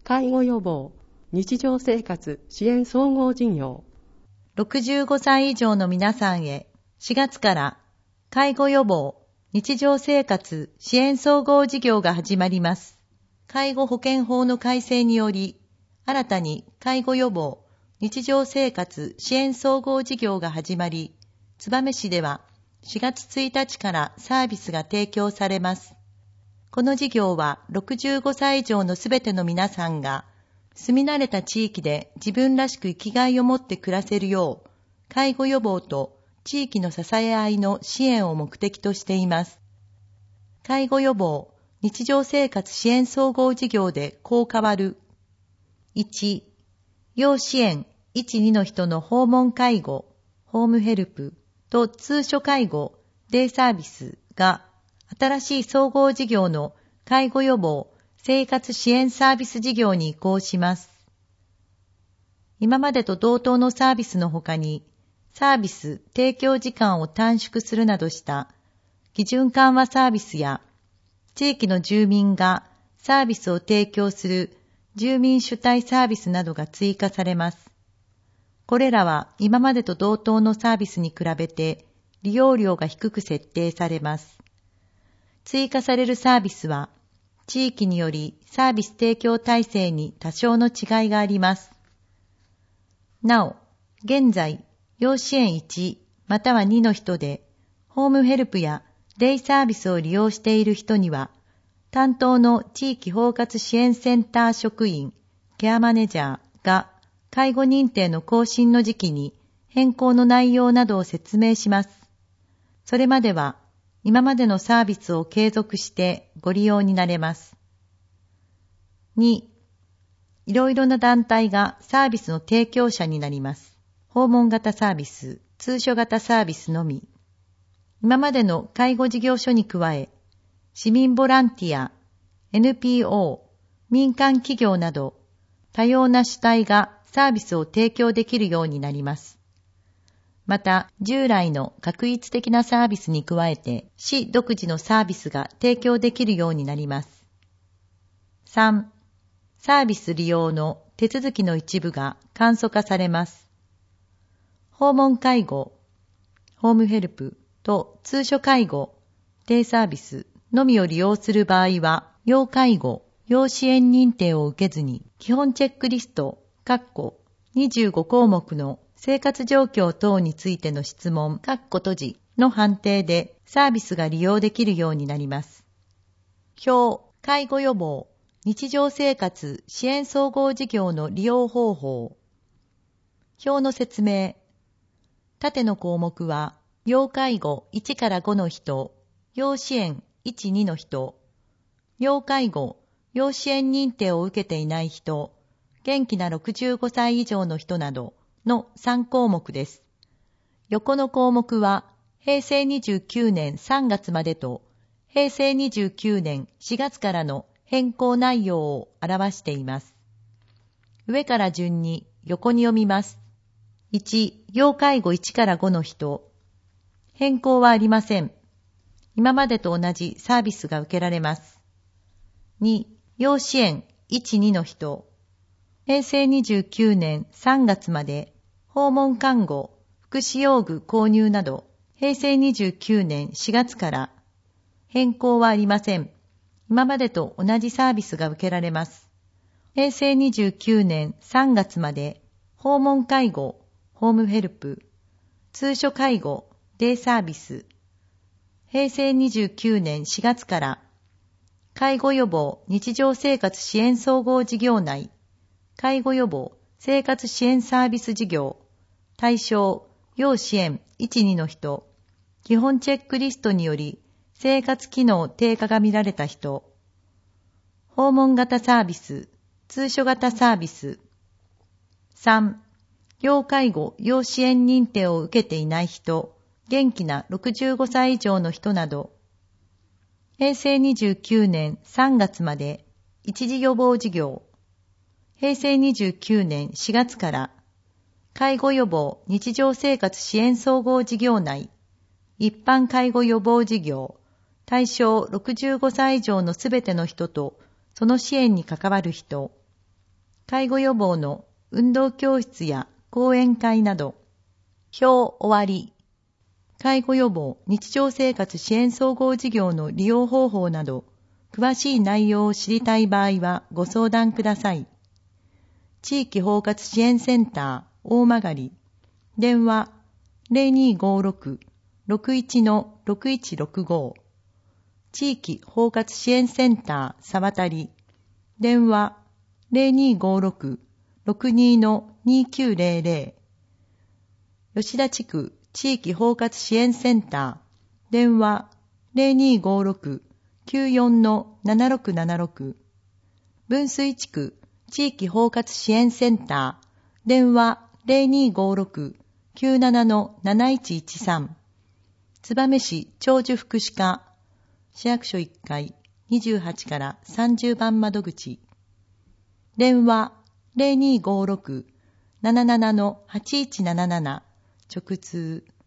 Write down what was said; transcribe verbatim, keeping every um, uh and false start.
介護予防、日常生活支援総合事業。 ろくじゅうごさい以上の皆さんへ、しがつから介護予防、日常生活支援総合事業が始まります。介護保険法の改正により、新たに介護予防、日常生活支援総合事業が始まり、燕市ではしがつついたちからサービスが提供されます。この事業はろくじゅうごさい以上のすべての皆さんが、住み慣れた地域で自分らしく生きがいを持って暮らせるよう、介護予防と地域の支え合いの支援を目的としています。介護予防、日常生活支援総合事業でこう変わる。いち、要支援いち、にの人の訪問介護、ホームヘルプと通所介護、デイサービスが新しい総合事業の介護予防、生活支援サービス事業に移行します。今までと同等のサービスの他に、サービス提供時間を短縮するなどした基準緩和サービスや、地域の住民がサービスを提供する住民主体サービスなどが追加されます。これらは今までと同等のサービスに比べて利用料が低く設定されます。追加されるサービスは、地域によりサービス提供体制に多少の違いがあります。なお、現在、要支援いちまたはにの人で、ホームヘルプやデイサービスを利用している人には、担当の地域包括支援センター職員、ケアマネジャーが介護認定の更新の時期に変更の内容などを説明します。それまでは今までのサービスを継続してご利用になれます。に、いろいろな団体がサービスの提供者になります。訪問型サービス、通所型サービスのみ。今までの介護事業所に加え、市民ボランティア、エヌピーオー、民間企業など、多様な主体がサービスを提供できるようになります。また、従来の画一的なサービスに加えて、市独自のサービスが提供できるようになります。さん、サービス利用の手続きの一部が簡素化されます。訪問介護、ホームヘルプと通所介護、デイサービスのみを利用する場合は、要介護、要支援認定を受けずに、基本チェックリスト、括弧にじゅうごこうもくの生活状況等についての質問、括弧閉じの判定でサービスが利用できるようになります。表、介護予防、日常生活支援総合事業の利用方法。表の説明。縦の項目は、要介護いちからごの人、要支援いち、にの人、要介護、要支援認定を受けていない人、元気なろくじゅうごさい以上の人などのさんこうもくです。横の項目は、へいせいにじゅうきゅうねんさんがつまでと、へいせいにじゅうきゅうねんしがつからの変更内容を表しています。上から順に横に読みます。いち、要介護いちからごの人。変更はありません。今までと同じサービスが受けられます。に、要支援いち、にの人。へいせいにじゅうきゅうねんさんがつまで訪問看護、福祉用具購入など、へいせいにじゅうきゅうねんしがつから変更はありません。今までと同じサービスが受けられます。へいせいにじゅうきゅうねんさんがつまで訪問介護、ホームヘルプ、通所介護、デイサービス。へいせいにじゅうきゅうねんしがつから介護予防日常生活支援総合事業内、介護予防生活支援サービス事業、対象、要支援いち、にの人、基本チェックリストにより生活機能低下が見られた人、訪問型サービス、通所型サービス。さん、要介護要支援認定を受けていない人、元気なろくじゅうごさい以上の人など、へいせいにじゅうきゅうねんさんがつまで一時予防事業、へいせいにじゅうきゅうねんしがつから介護予防日常生活支援総合事業内、一般介護予防事業、対象ろくじゅうごさい以上のすべての人とその支援に関わる人、 介護予防の運動教室や講演会など。表終わり。介護予防日常生活支援総合事業の利用方法など、詳しい内容を知りたい場合はご相談ください。地域包括支援センター大曲。電話 ゼロにーごーろく ろくいち ろくいちろくご。地域包括支援センター沢渡。電話 ゼロにーごーろく ろくにー にーきゅうゼロゼロ。吉田地区地域包括支援センター。電話 ゼロにーごーろく きゅうよん ななろくななろく。分水地区地域包括支援センター。電話 ゼロにーごーろく きゅうなな なないちいちさん。燕市長寿福祉課。市役所いっかいにじゅうはちからさんじゅうばん窓口。電話 ゼロにーごーろく なななな はちいちななな。直通。